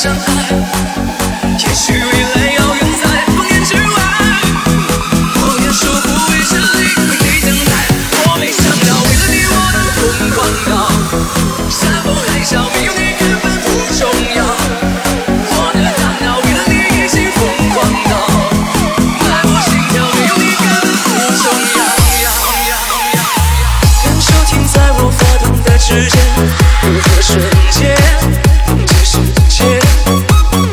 伤害，也许未来遥远在烽烟之外，我愿守护微笑里为你等待。我没想到为了你我能疯狂到山崩海啸，没有你根本不重要。我的大脑为了你已经疯狂到脉搏心跳，没有你根本不重要。感受停在我发动的指尖，如何瞬间这世界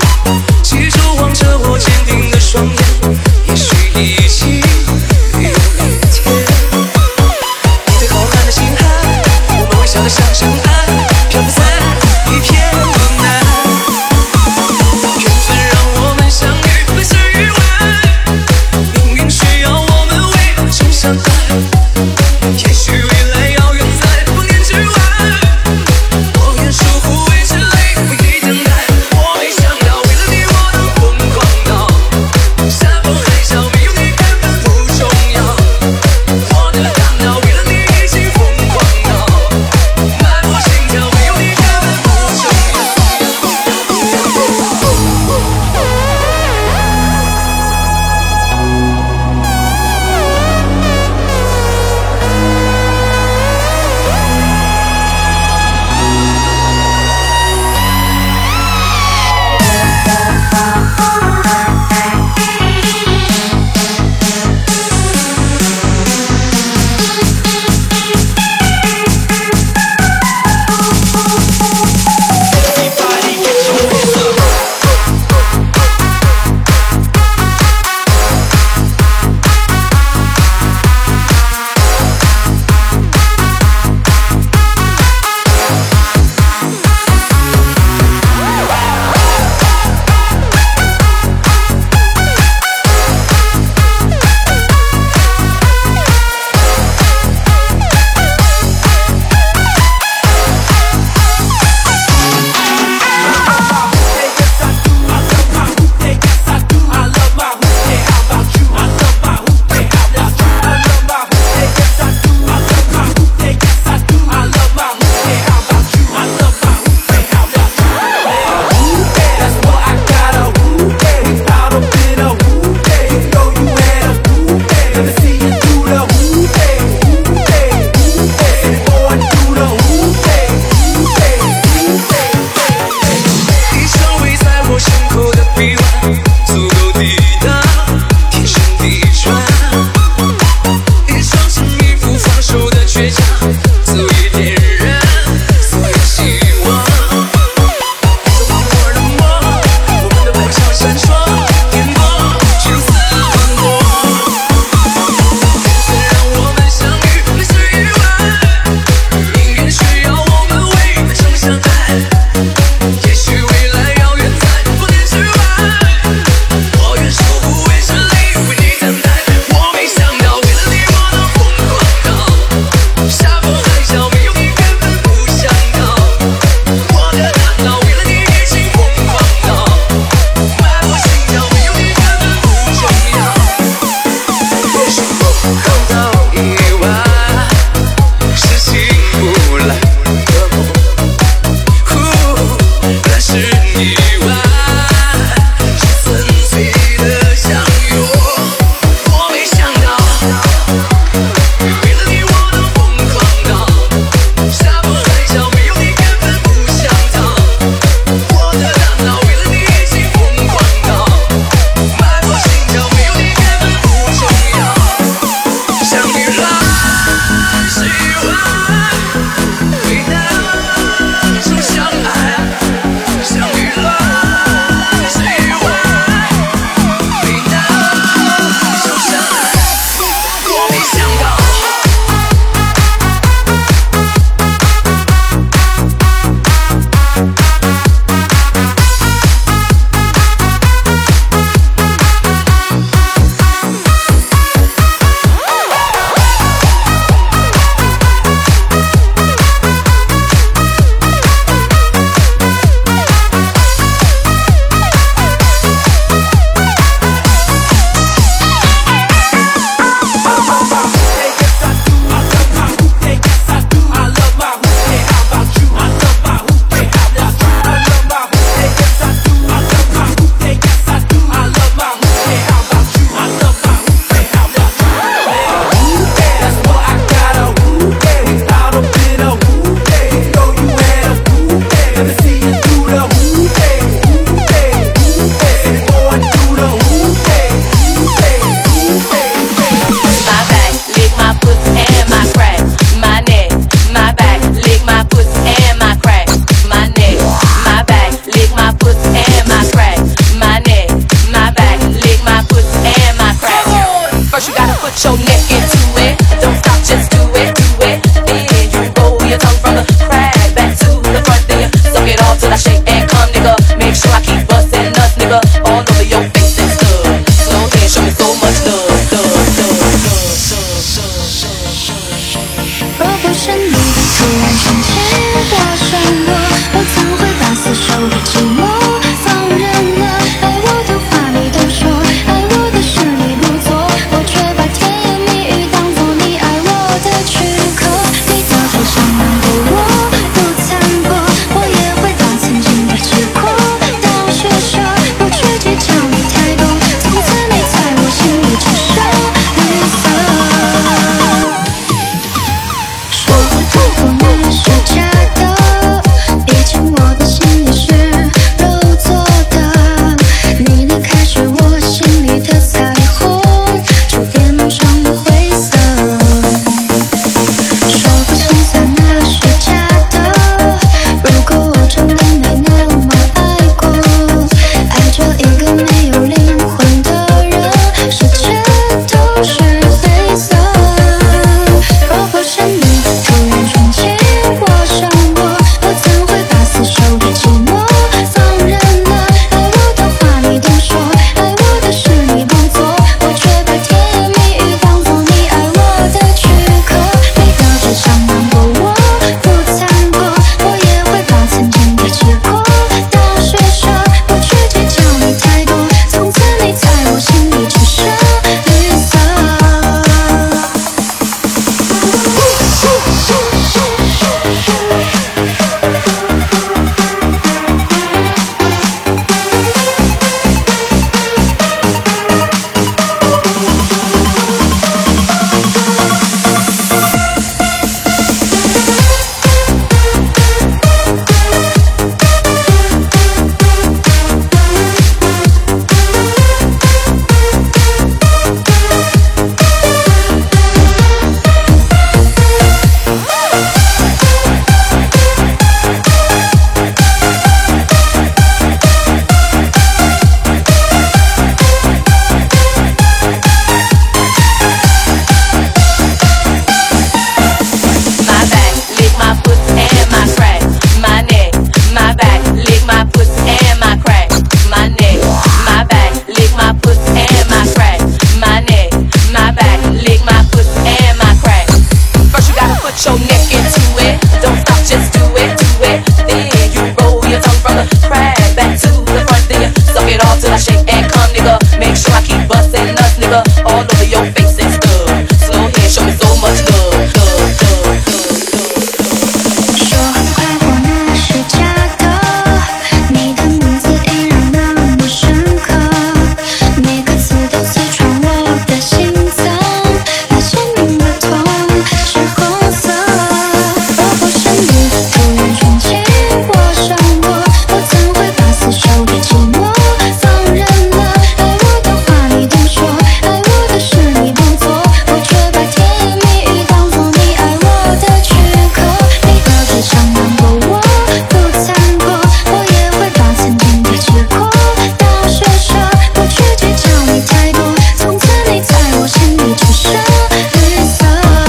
till I shake and come, nigga. Make sure I keep bustin' nuts, nigga. All over your face and stuff. Slow hand, show me so much love, love, love, love. 说很快活那是假的，你的名字依然那么深刻，每个字都刺穿我的心脏，那鲜明的痛是红色。若不是你突然闯进我生活，我怎会把死守的寂寞放任了？爱我的话你都说，爱我的事你不做，我却把甜言蜜语当作你爱我的躯壳。你何必想难过我不残破，我也会把曾经的结果当施舍，不去计较你太多，从此你在我心里只剩绿色。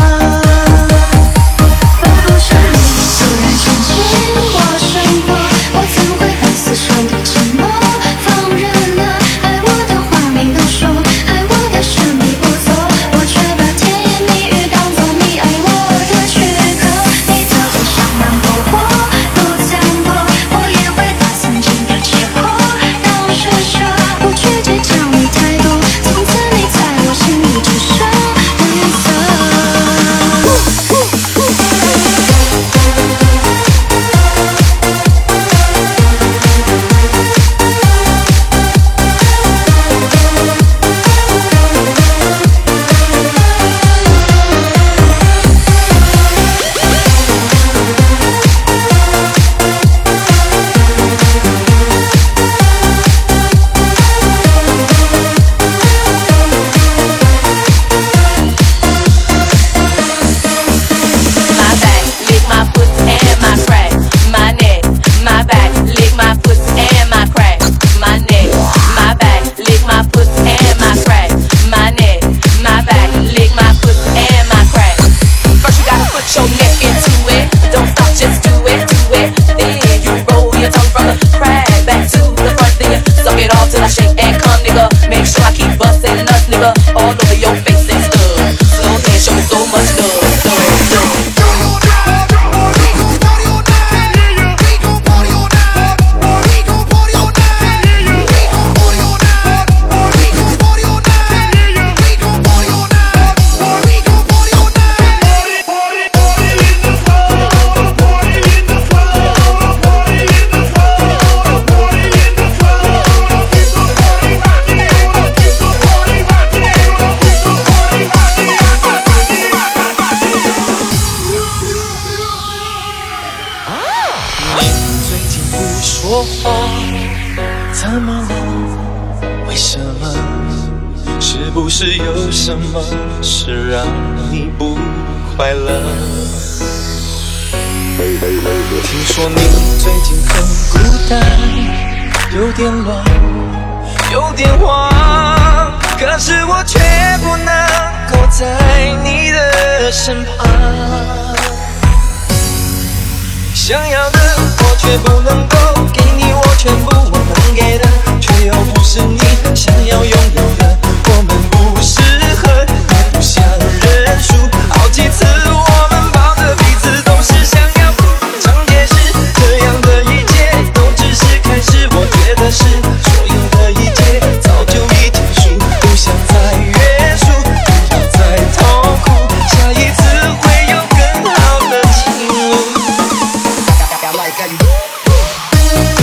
若不是你突然闯进我生活，我怎会把死守的寂寞放任了？爱我的话你都说，爱我的事你不做，我却把甜言蜜语当作你爱我的躯壳。你的不想难过我不残破，我也会把曾经的结果当施舍，不去计较你太多，从此你在我心里只剩绿色。 My back, lick my pussy and my crack. My neck, my back, lick my pussy and my crack. My neck, my back, lick my pussy and my crack. My neck, my back, lick my pussy and my crack. First you gotta put your neck into it. Don't stop, just do it, do it. Then you roll your tongue from the crack back to the front. Then you suck it all till I shake and come, nigga. Make sure I keep bustin' nuts, nigga. All over your face and stuff. Slow hand, show me so much love, love, love. 最近不说话，怎么了？为什么？是不是有什么事让你不快乐？听说你最近很孤单，有点乱，有点慌，可是我却不能够在你的身旁。想要的我却不能够给你，我全部我能给的，却又不是你想要拥有的。我们不适合，也不想认输，好几次我们抱着彼此都是想要长解释，这样的一切都只是开始。我觉得是所有的一切早就已结束，不想再约束，不要再痛苦，下一次会有更好的情路。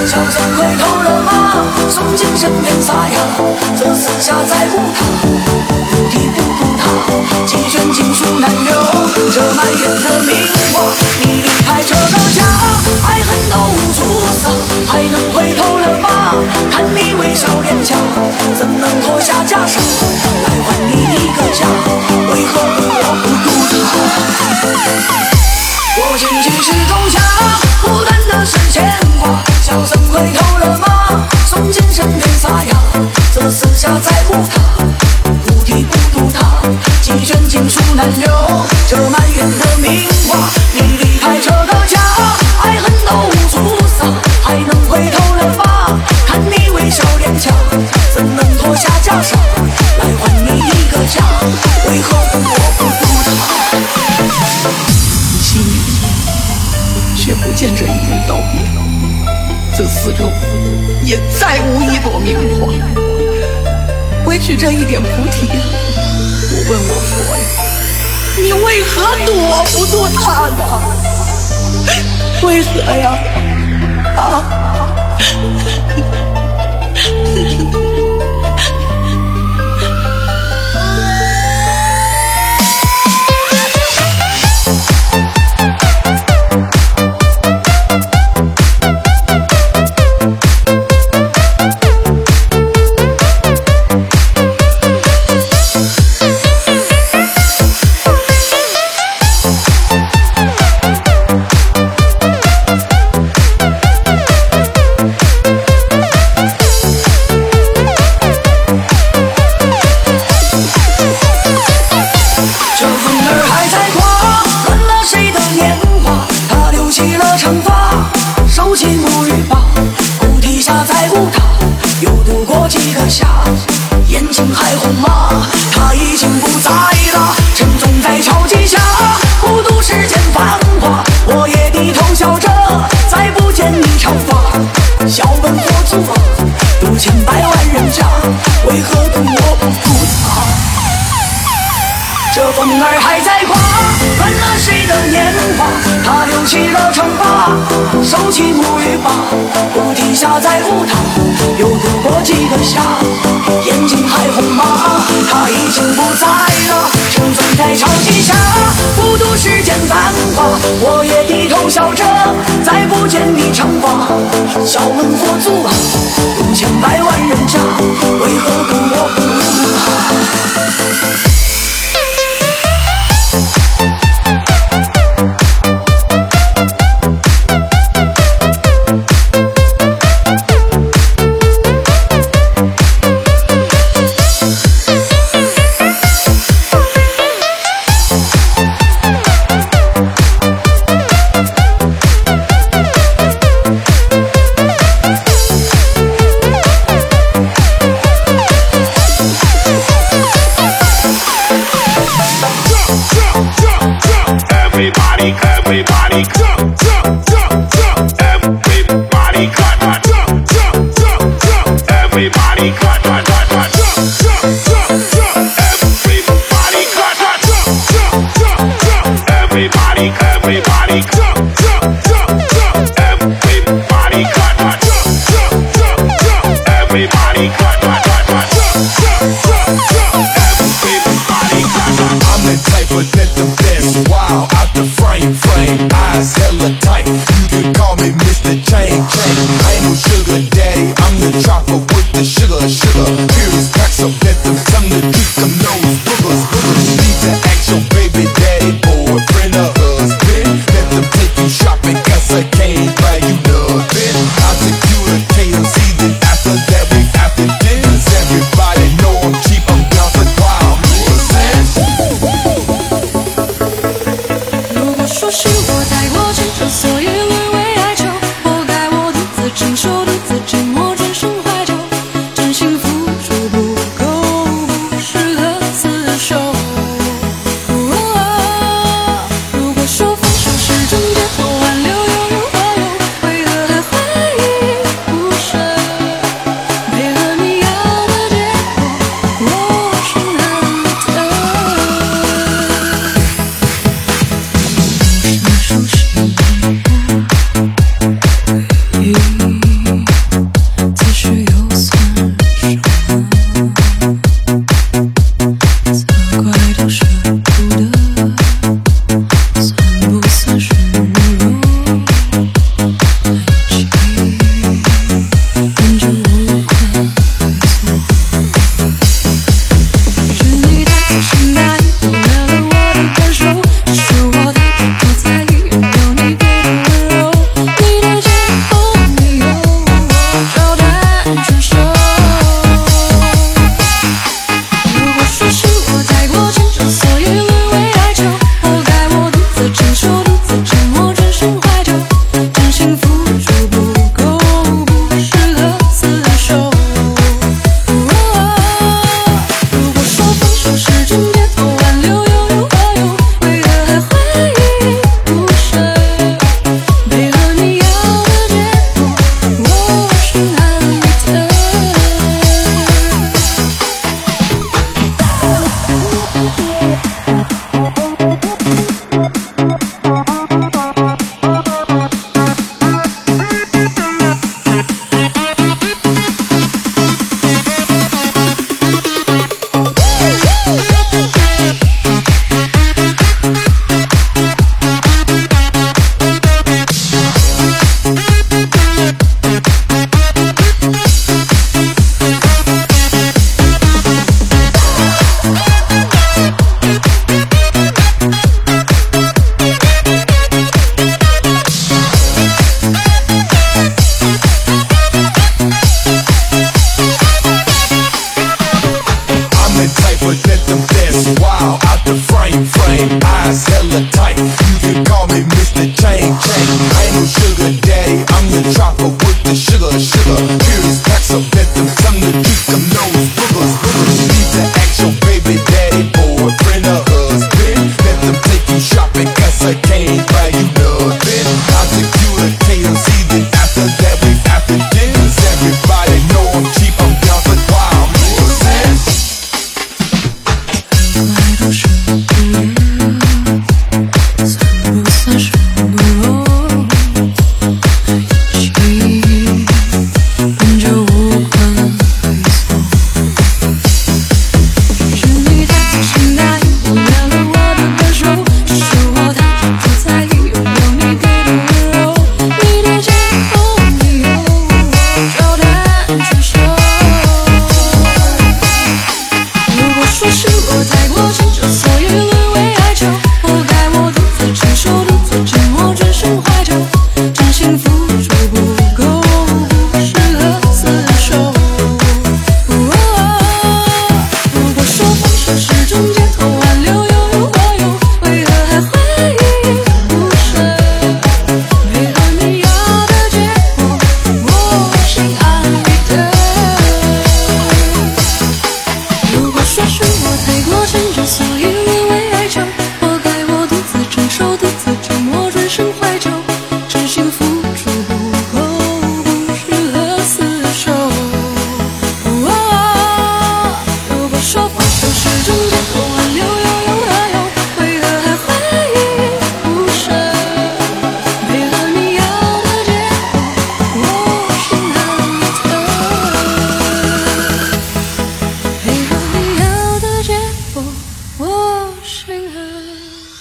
小僧回头了吗？送进身边撒呀，这四下再无他，不提不顾他，几卷经书难留，这满眼的名花，你离开这个家，爱恨都无处撒，还能回头了吗？看你微笑脸颊，怎能脱下袈裟来还你一个家？为何我不顾他？我进去是种下，不断的是牵挂。小僧回头了吗？送进身边撒呀，这四下再无他，不提不顾他，几卷经书难留，这满园的名花，你离开这个家，爱恨都无处撒，还能回头了吗？看你微笑脸颊，怎能脱下袈裟来还你一个家？为何我不顾他？心里却不见这一人道别，这四周也再无一朵名花，唯取这一点菩提呀！我问我佛呀，你为何躲不住他呢？为何呀？啊！眼睛还红吗？他已经不在了，沉重在潮汐下，孤独世间繁华，我也低头笑着，再不见你长发。笑问佛祖啊，渡千百万人家，为何独我不顾他？这风儿还在刮，乱了谁的年华？他留起了长发，收起沐浴吧，菩提下再无他，又度过几个夏。眼睛还红吗？他已经不在了，沉醉在潮汐下，孤独世间繁华，我也低头笑着，再不见你长发。笑问佛祖啊，渡千百万人家，为何独我不顾他？Everybody jump, jump, jump, jump. Everybody cut, jump, jump, jump, jump. Everybody cut, jump, jump, jump, jump. Everybody cut, jump, jump, jump, jump. Everybody, everybody jump, jump, jump, jump. Everybody cut, jump, jump, jump, jump. Everybody cut, jump, jump, jump, jump. Everybody cut. I'm the type of let the best wow out the frame. Eyes hella tight, you can call me Mr. Chain. I ain't no sugar daddy, I'm the chopper with the sugar. Here's packs up, let them tell the truth, them nose boogers. Need to ask your baby daddy, boyfriend or husband. Let them take you shopping, cause I can't buy you nothing. I'll take you to KFC, then after that we after dinners. Everybody know I'm cheap, I'm down for wild. 如果说是我带我牵着 frame, eyes hella tight. You can call me Mr. Chain. I ain't no sugar daddy, I'm the chopper with the sugar. Curious packs of them, some to keep them nose boogers. You need to ask your baby daddy, boyfriend or husband. Let them take you shopping, cause I can't buy you nothing. I'll take you to KFC, then after that we after dinners. Everybody know I'm cheap, I'm down for wild music. 爱都是不热，算不算是懦弱？一起本就无关对错。是你太心大，忽略了我的感受，是我太不在意，拥有你给的温柔。你的借口理由，照单全收。如果说是我太过迁就，所以沦为哀求，活该我独自承受，独自沉默，转身怀旧，真心付出不够，不适合厮守。如果说放手是种解脱，挽留又如何用？为何还会依依不舍？配合你要的结果，我心安理得。如果说是我太过迁就，所以沦为哀求，活该我独自承受，独自沉默，转身怀旧，真心付出不够，不适合厮守。如果说放手是种解脱，挽留又有何用？为何还会依依不舍？配合你要的结果，我心安理得。配合你要的结果，我心安理得。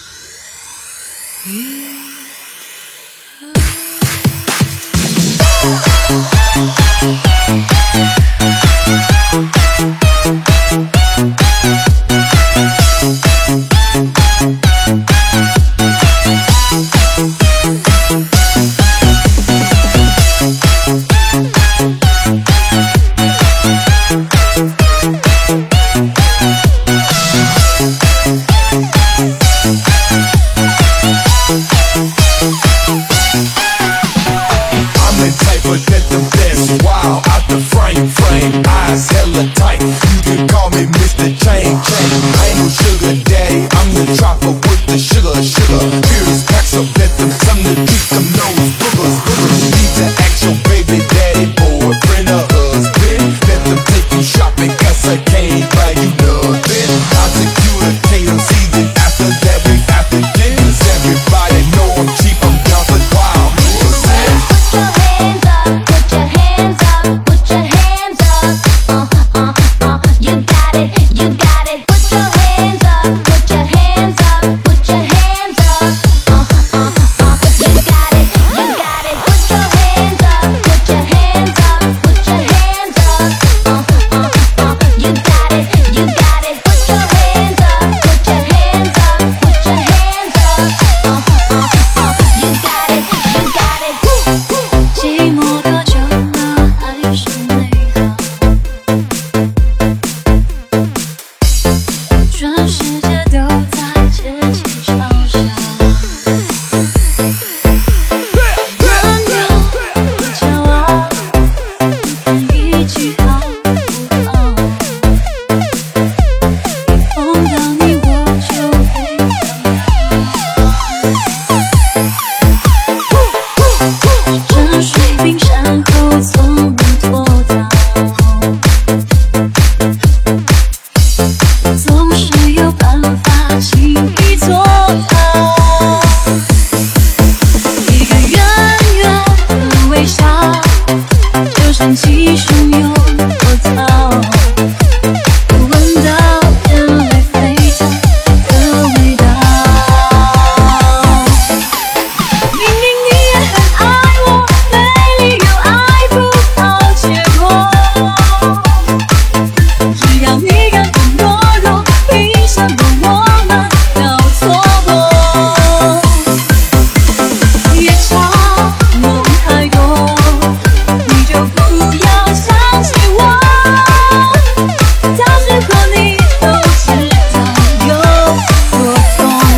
I'm the type of that them dance wild out the frame, eyes hella tight. You can call me Mr. Chain. I ain't no sugar daddy, I'm the chopper with the sugar. Curious packs of them, some to keep them nose boogers. You need to ask your baby daddy, boyfriend or husband. Let them take you shopping, cause I can't buy you nothing. I'll take you to KFC, then after that we after dinners. Everybody know I'm cheap, I'm down for wild music. Put your hands up, put your hands up, you got it, you got it. Put your hands up, put your hands up, put your hands up, you got it, you got it. Put your hands up, put your hands up, put your hands up, you got it, you got it. Put your hands up, put your hands up, put your hands up, you got it, you got it. 寂寞多久了，还是没好？全世界都在窃窃嘲笑。难有骄傲，看一句好不好？一碰到你我就会沉睡冰山后从不脱逃，总是有办法轻易做到。一个圆圆的微笑，就像鸡胸有多草，闻到眼泪沸腾的味道。明明你也很爱我，没理由爱不到结果。只要你敢更懦弱，凭什么我们要错过？夜长梦太多，你就不要想起我。到时候你都知道有多痛。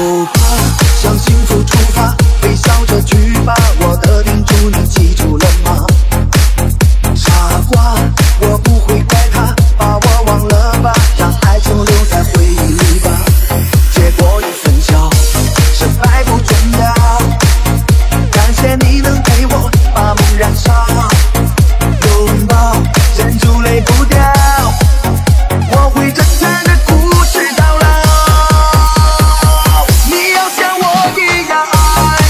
不怕，向幸福出发，微笑着去吧，我的叮嘱你记住了吗？傻瓜，我不会怪他，把我忘了吧，让爱情留在回忆里吧。结果一分晓，失败不重要，感谢你能陪我把梦燃烧，拥抱忍住泪不掉，我会真诚的故事到老。你要像我一样爱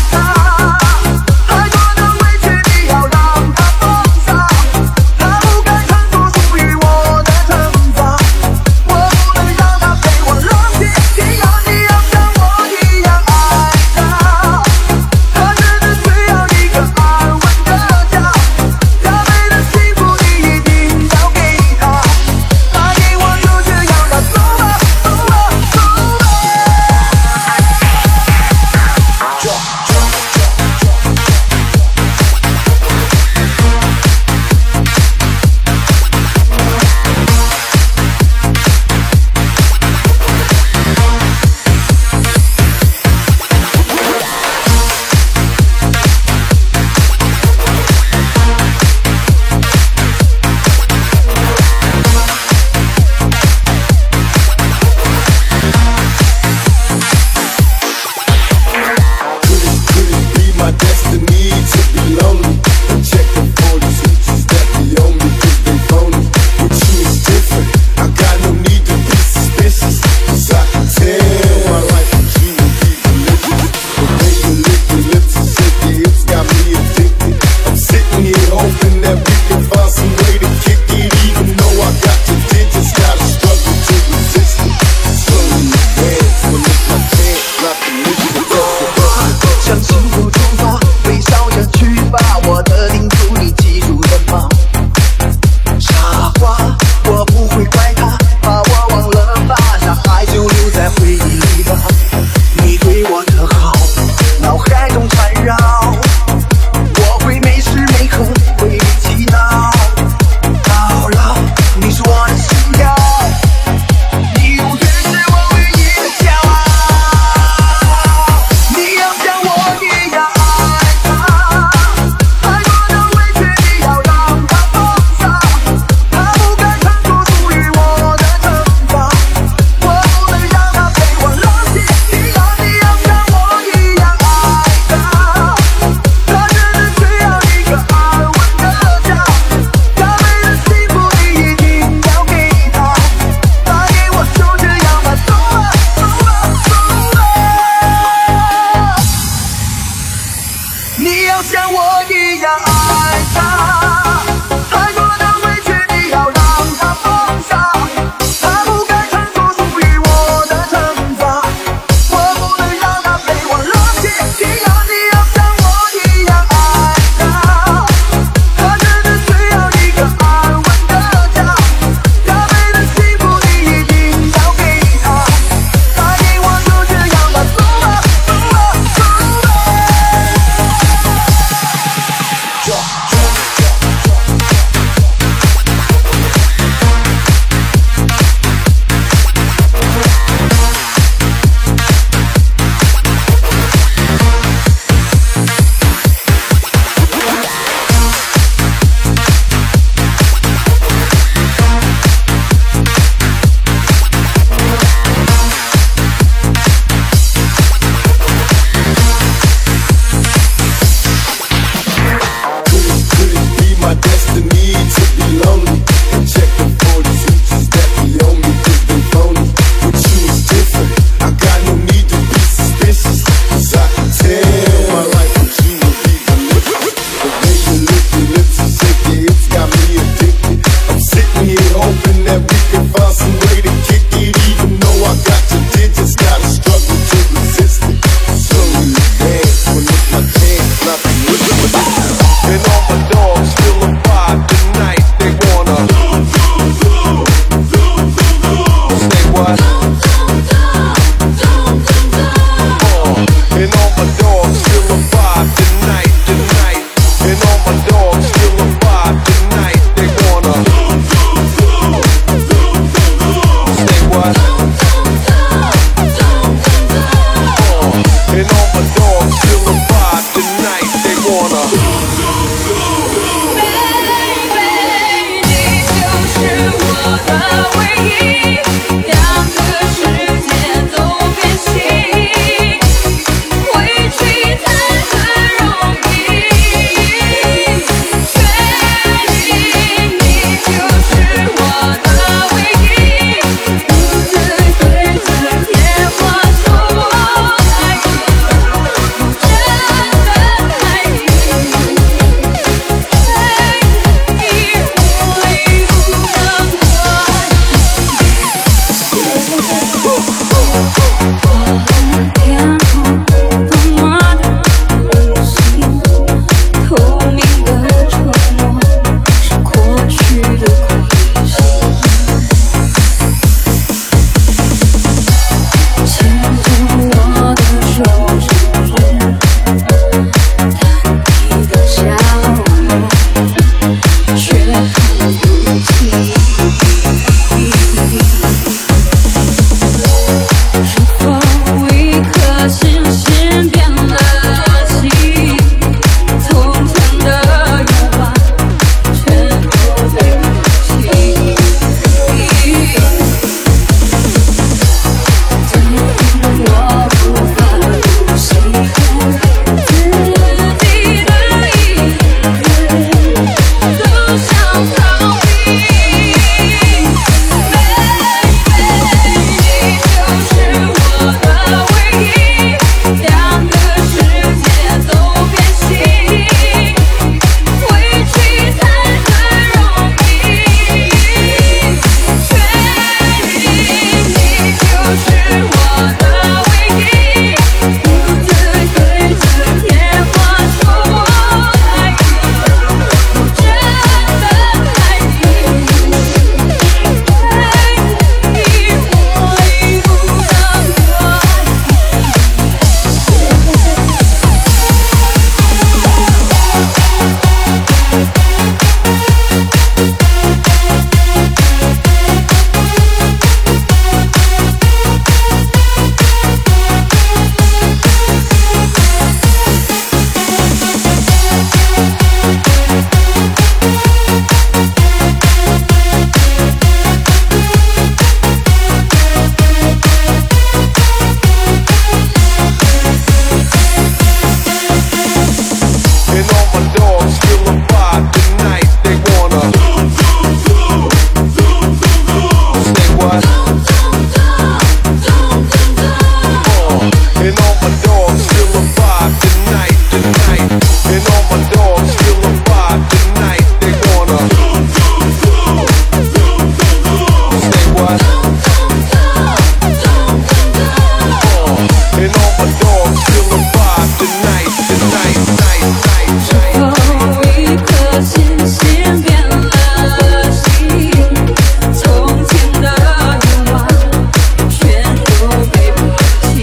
dogs feel the vibe tonight, tonight, night, night, night. 有一颗星星变了心，从前的愿望全都被抛弃。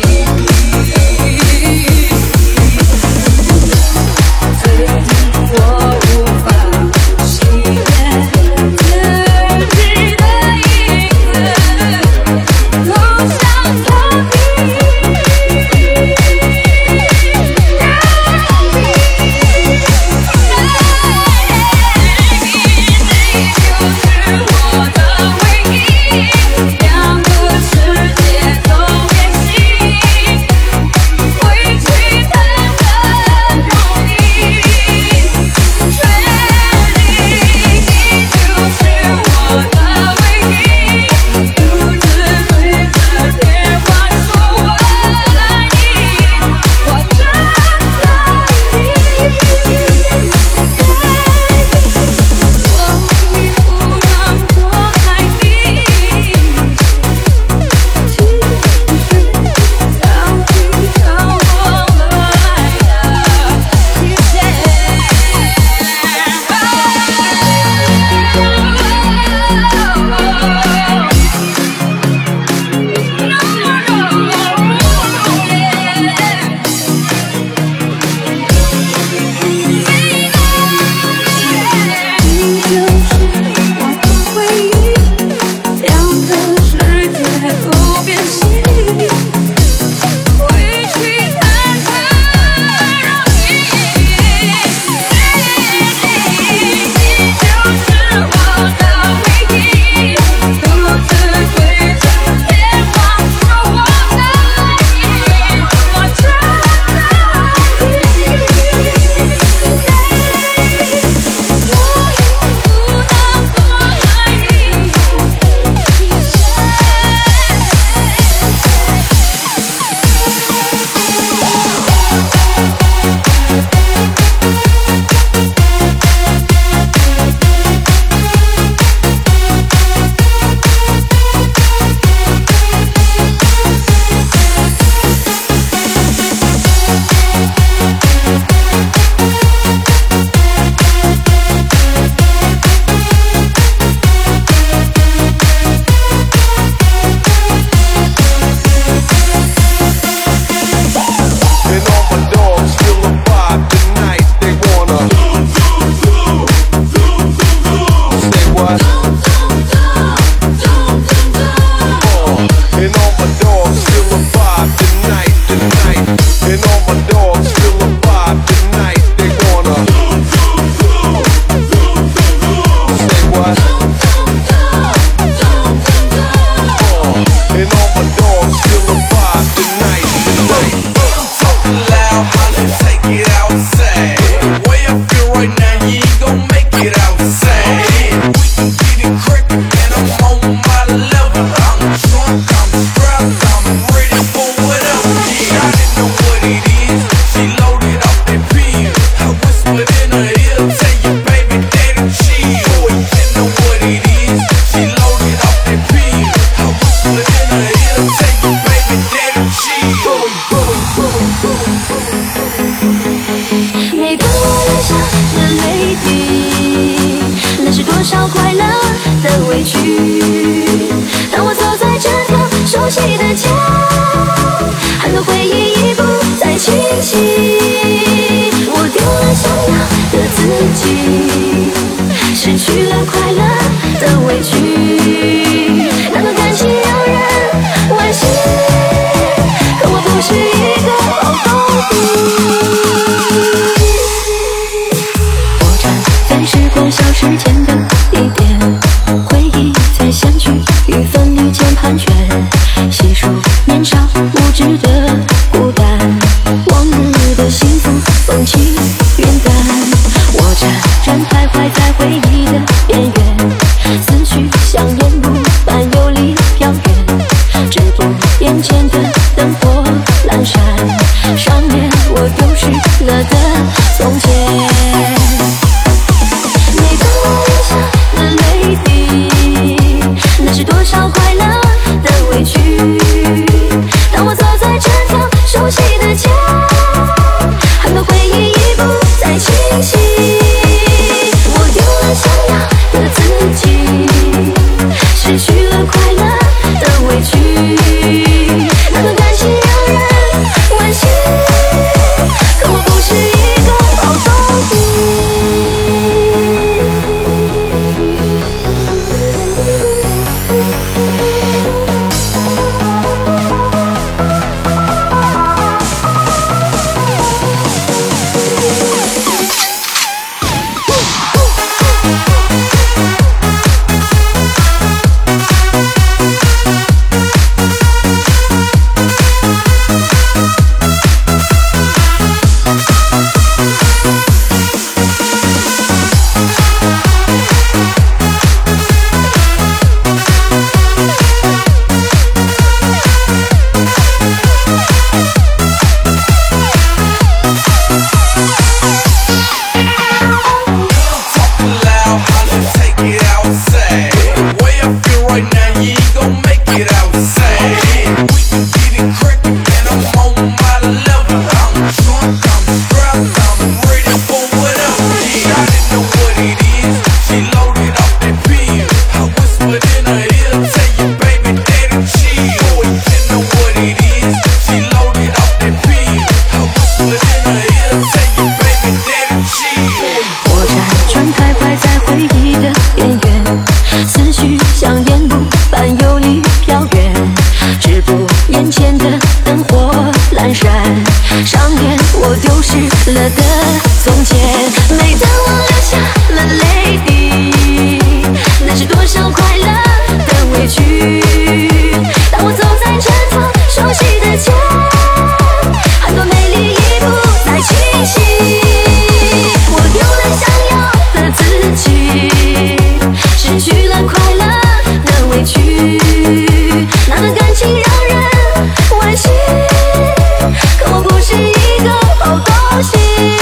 最近我无法熄灭自己的影子，走向逃避。 细数。 上面我丢失了的从前，每当我流下了泪滴，那是多少快乐的委屈。当我走在这条熟悉的街，很多美丽已不再清晰，我丢了想要的自己，失去了快乐的委屈，那段感情让人惋惜，可我不是一个好东西。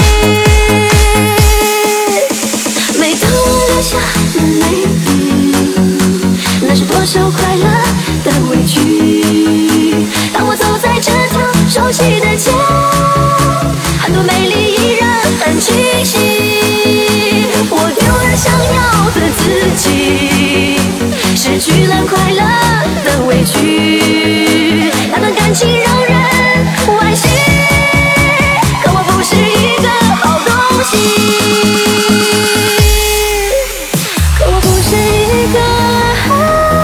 每当我流下了泪滴，那是多少快乐的委屈。当我走在这条熟悉的街，很多美丽依然很清晰，我丢了想要的自己，失去了快乐的委屈，那段感情让人惋惜，可我不是一个好东西，可我不是一个好东西。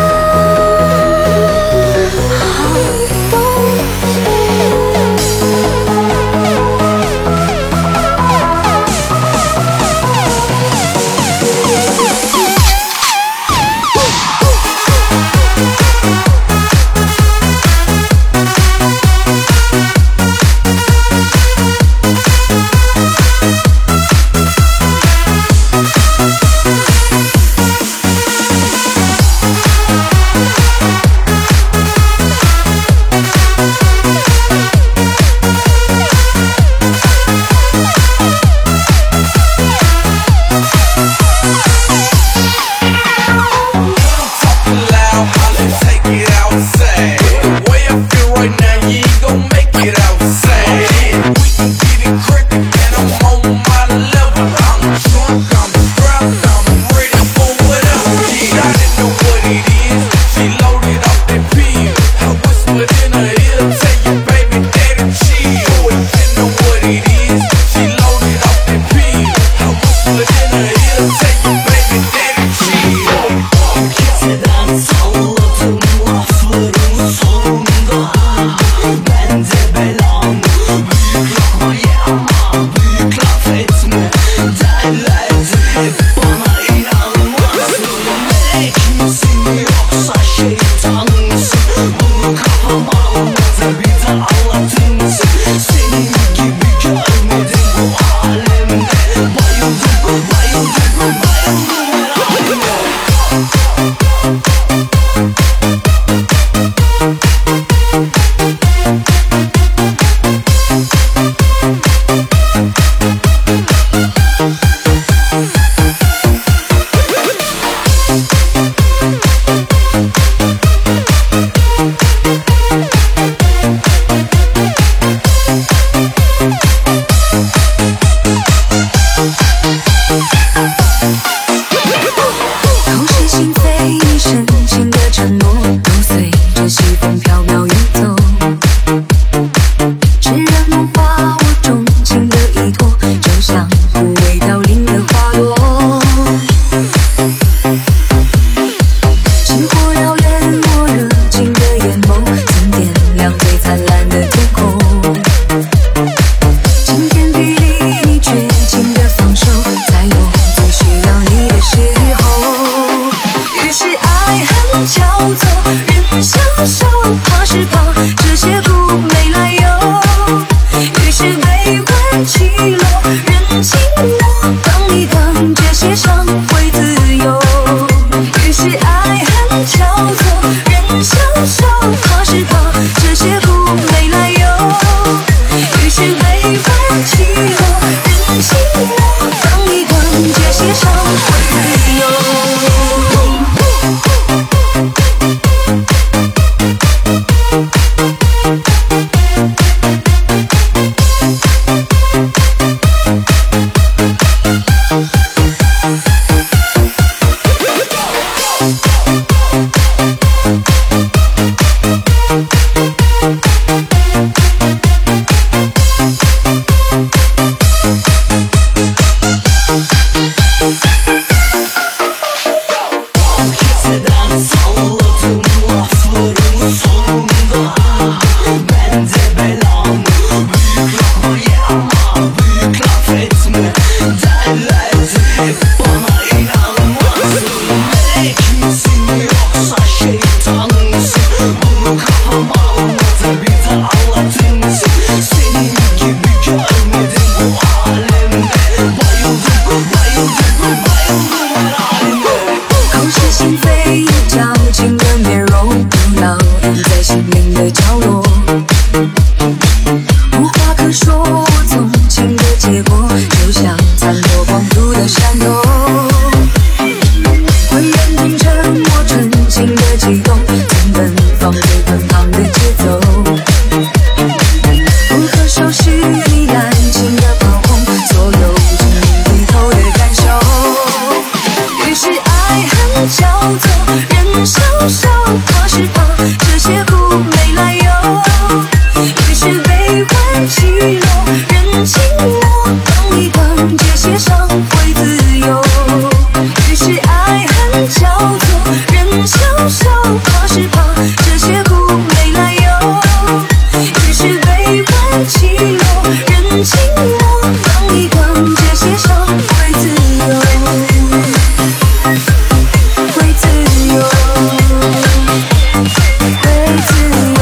落，人静默，等一等，这些伤会自由。于是爱恨交错，人消瘦，或是怕这些苦没来由。于是悲欢起落，人静默，等一等，这些伤会自由，会自由，会自由。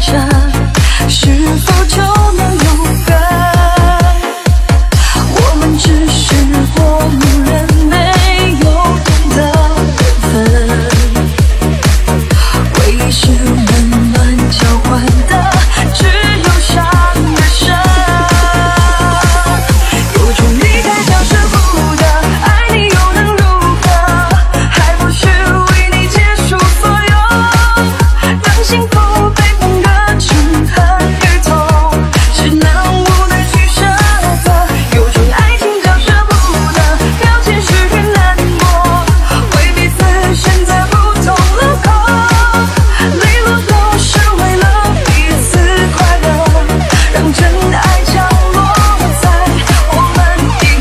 着，是否就能永恒？我们只是过路人，没有懂得缘分。回忆是冷暖交换的，只有伤的深。有种离开像舍不得，爱你又能如何？还不是为你结束所有。当幸福被分割成恨与痛，只能无奈去舍得。有种爱情叫舍不得，表现是难过，为彼此选择不同路口。泪落都是为了彼此快乐，让真爱降落在我们以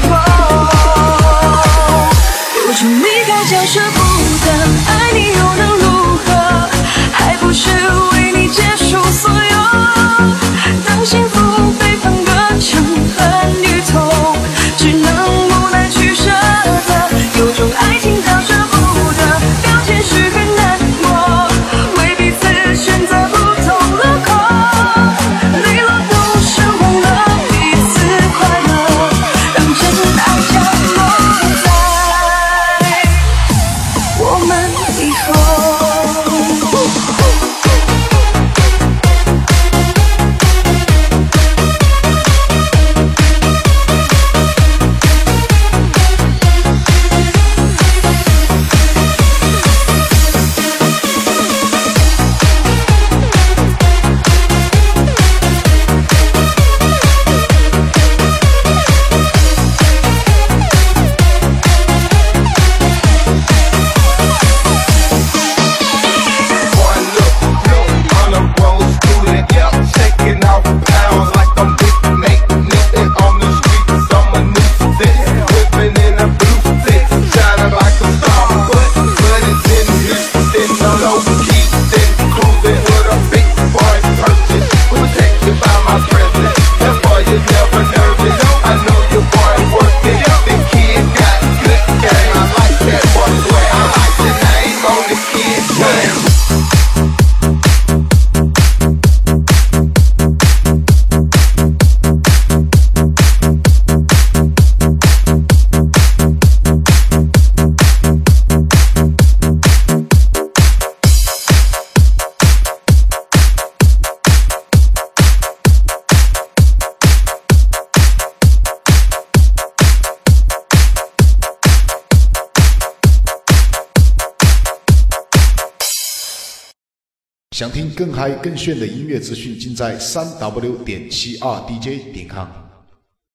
后。有种离开叫舍不得，爱你又能如何？还不是为你结束所有。当幸福被分割成恨与痛，只能无奈去舍得。有种爱情叫舍不得，表现是难过，为彼此选择不同路口。泪落都是为了彼此快乐，让真爱降落在我们以后。 想听更嗨更炫的音乐资讯，尽在3w.72dj.com。